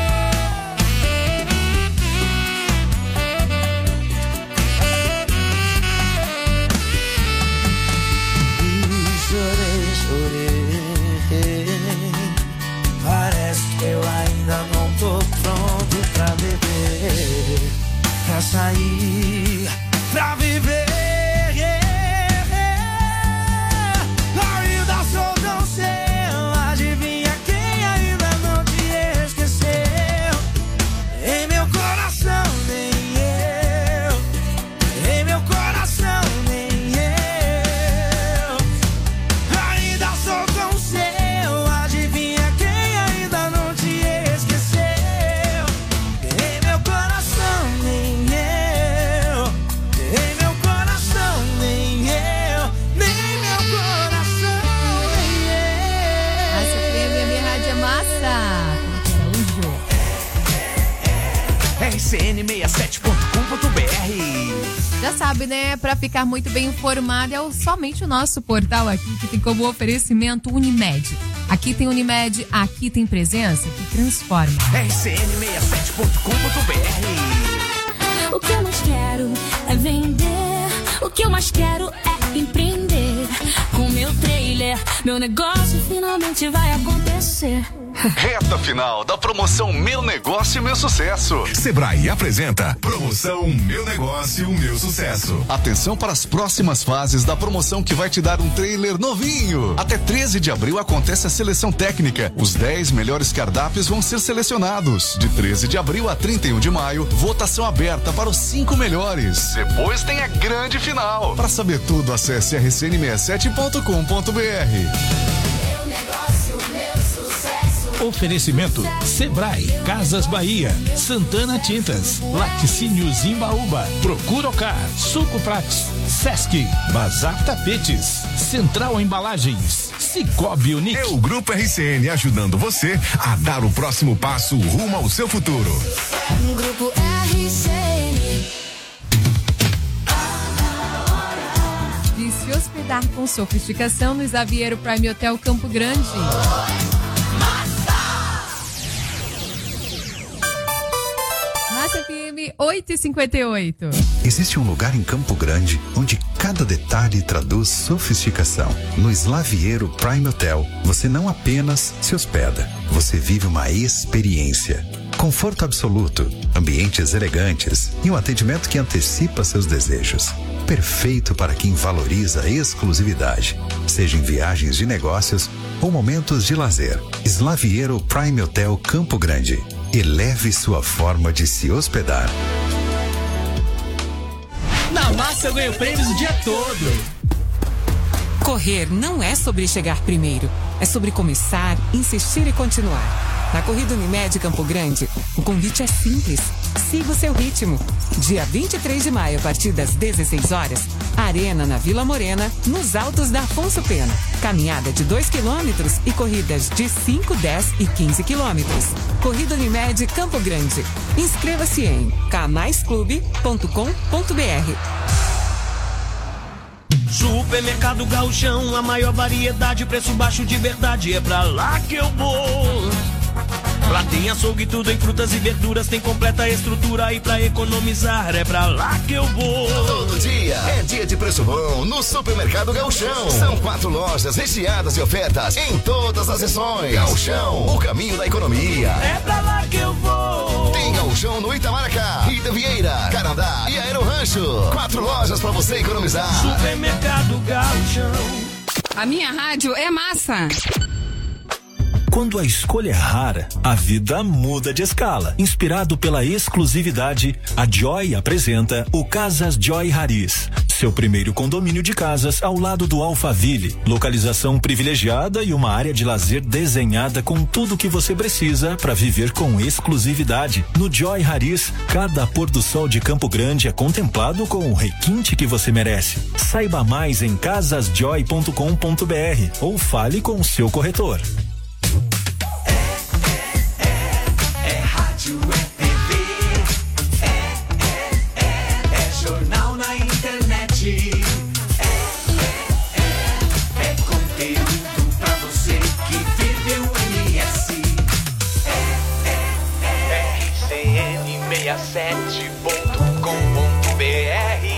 Chorei, chorei. Parece que eu ainda não tô pronto pra beber, pra sair, pra viver. Ainda sou tão seu. Adivinha quem ainda não te esqueceu? Em meu coração nem eu. Em meu coração nem eu. Ainda sou tão seu. Adivinha quem ainda não te esqueceu? C N sessenta e sete ponto com ponto B R. Já sabe, né? Para ficar muito bem informado, é o, somente o nosso portal aqui que tem como oferecimento Unimed. Aqui tem Unimed, aqui tem presença que transforma. R C N sessenta e sete ponto com ponto B R. O que eu mais quero é vender. O que eu mais quero é empreender. Com meu trailer, meu negócio finalmente vai acontecer. Reta final da promoção Meu Negócio, Meu Sucesso. Sebrae apresenta Promoção Meu Negócio, Meu Sucesso. Atenção para as próximas fases da promoção que vai te dar um trailer novinho. Até treze de abril acontece a seleção técnica. Os dez melhores cardápios vão ser selecionados. De treze de abril a trinta e um de maio, votação aberta para os cinco melhores. Depois tem a grande final. Para saber tudo, acesse R C N sessenta e sete ponto com ponto B R. Oferecimento Sebrae, Casas Bahia, Santana Tintas, Laticínios Imbaúba, Procuracar, Suco Prates, Sesc, Bazar Tapetes, Central Embalagens, Cicobi Unique. É o Grupo R C N ajudando você a dar o próximo passo rumo ao seu futuro. Grupo R C N. De se hospedar com sofisticação no Xaviero Prime Hotel Campo Grande. F M oito e cinquenta e oito. Existe um lugar em Campo Grande onde cada detalhe traduz sofisticação. No Xaviero Prime Hotel, você não apenas se hospeda, você vive uma experiência. Conforto absoluto, ambientes elegantes e um atendimento que antecipa seus desejos. Perfeito para quem valoriza a exclusividade, seja em viagens de negócios ou momentos de lazer. Xaviero Prime Hotel Campo Grande. Eleve sua forma de se hospedar. Na Massa eu ganho prêmios o dia todo. Correr não é sobre chegar primeiro, é sobre começar, insistir e continuar. Na Corrida Unimed Campo Grande, o convite é simples. Siga o seu ritmo. Dia vinte e três de maio, a partir das dezesseis horas, Arena na Vila Morena, nos Altos da Afonso Pena. Caminhada de dois quilômetros e corridas de cinco, dez e quinze quilômetros. Corrida Unimed Campo Grande. Inscreva-se em canais clube ponto com ponto B R. Supermercado Gauchão, a maior variedade, preço baixo de verdade, é pra lá que eu vou. Lá tem açougue, tudo em frutas e verduras, tem completa estrutura e pra economizar é pra lá que eu vou. Todo dia é dia de preço bom no Supermercado Gauchão. São quatro lojas recheadas de ofertas em todas as seções. Gauchão, o caminho da economia. É pra lá que eu vou. Tem Gauchão no Itamaracá, Ida Vieira, Canadá e Aero Rancho. Quatro lojas pra você economizar. Supermercado Gauchão. A minha rádio é massa. Quando a escolha é rara, a vida muda de escala. Inspirado pela exclusividade, a Joy apresenta o Casas Joy Haris. Seu primeiro condomínio de casas ao lado do Alphaville. Localização privilegiada e uma área de lazer desenhada com tudo o que você precisa para viver com exclusividade. No Joy Haris, cada pôr do sol de Campo Grande é contemplado com o requinte que você merece. Saiba mais em casas joy ponto com ponto B R ou fale com o seu corretor. sete ponto com ponto B R.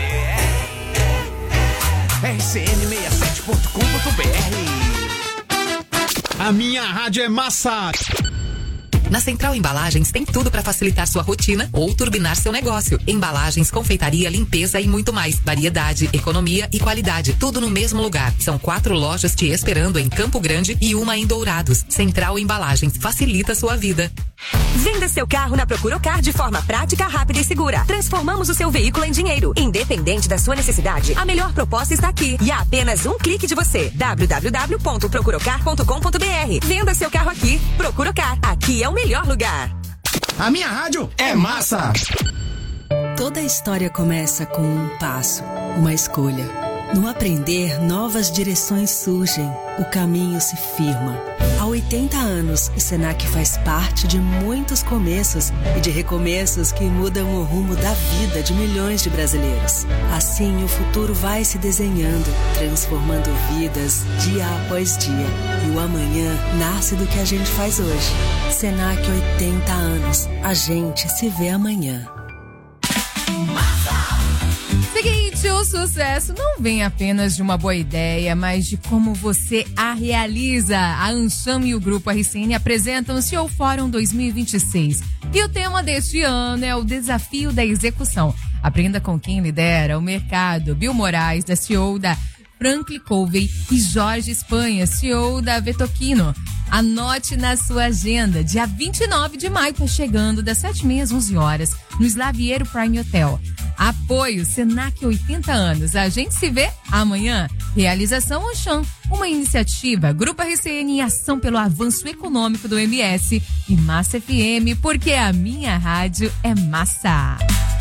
R C N sessenta e sete ponto com ponto B R. A minha rádio é massa. Na Central Embalagens tem tudo para facilitar sua rotina ou turbinar seu negócio. Embalagens, confeitaria, limpeza e muito mais. Variedade, economia e qualidade. Tudo no mesmo lugar. São quatro lojas te esperando em Campo Grande e uma em Dourados. Central Embalagens. Facilita sua vida. Venda seu carro na Procuracar de forma prática, rápida e segura. Transformamos o seu veículo em dinheiro. Independente da sua necessidade, a melhor proposta está aqui. E a apenas um clique de você. w w w ponto procuracar ponto com ponto b r. Venda seu carro aqui. Procuracar. Aqui é o melhor lugar. A minha rádio é massa. Toda história começa com um passo, uma escolha. No aprender, novas direções surgem, o caminho se firma. Há oitenta anos, o Senac faz parte de muitos começos e de recomeços que mudam o rumo da vida de milhões de brasileiros. Assim, o futuro vai se desenhando, transformando vidas dia após dia. E o amanhã nasce do que a gente faz hoje. Senac, oitenta anos. A gente se vê amanhã. Seguinte, o sucesso não vem apenas de uma boa ideia, mas de como você a realiza. A Ancham e o Grupo R C N apresentam o C E O Fórum dois mil e vinte e seis. E o tema deste ano é o desafio da execução. Aprenda com quem lidera o mercado. Bill Moraes, da C E O da Franklin Covey, e Jorge Espanha, C E O da Vetokino. Anote na sua agenda, dia vinte e nove de maio, tá chegando, das sete e meia às onze horas, no Slaviero Prime Hotel. Apoio Senac oitenta anos. A gente se vê amanhã. Realização Ancham, uma iniciativa Grupo R C N em ação pelo avanço econômico do M S e Massa F M, porque a minha rádio é massa.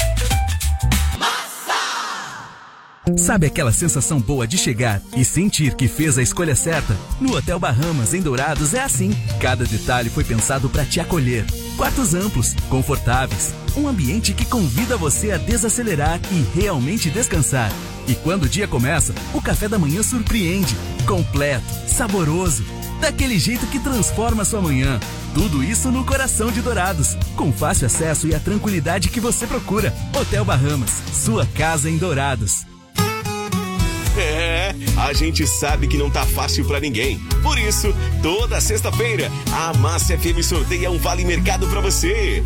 Sabe aquela sensação boa de chegar e sentir que fez a escolha certa? No Hotel Bahamas, em Dourados, é assim. Cada detalhe foi pensado para te acolher. Quartos amplos, confortáveis, um ambiente que convida você a desacelerar e realmente descansar. E quando o dia começa, o café da manhã surpreende. Completo, saboroso, daquele jeito que transforma a sua manhã. Tudo isso no coração de Dourados, com fácil acesso e a tranquilidade que você procura. Hotel Bahamas, sua casa em Dourados. É, a gente sabe que não tá fácil pra ninguém. Por isso, toda sexta-feira, a Massa F M sorteia um vale mercado pra você.